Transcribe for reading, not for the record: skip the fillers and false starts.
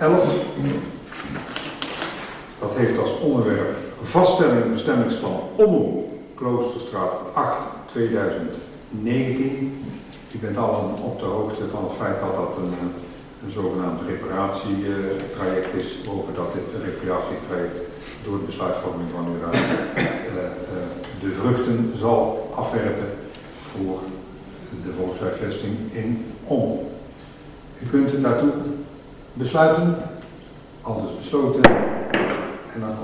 11. Dat heeft als onderwerp vaststelling bestemmingsplan Ommel, Kloosterstraat 8, 2019. U bent allen op de hoogte van het feit dat dat een zogenaamd reparatietraject is, boven dat dit reparatietraject door de besluitvorming van uw raad de vruchten zal afwerpen voor de volkshuisvesting in Ommel. U kunt daartoe besluiten, aldus besloten, en dan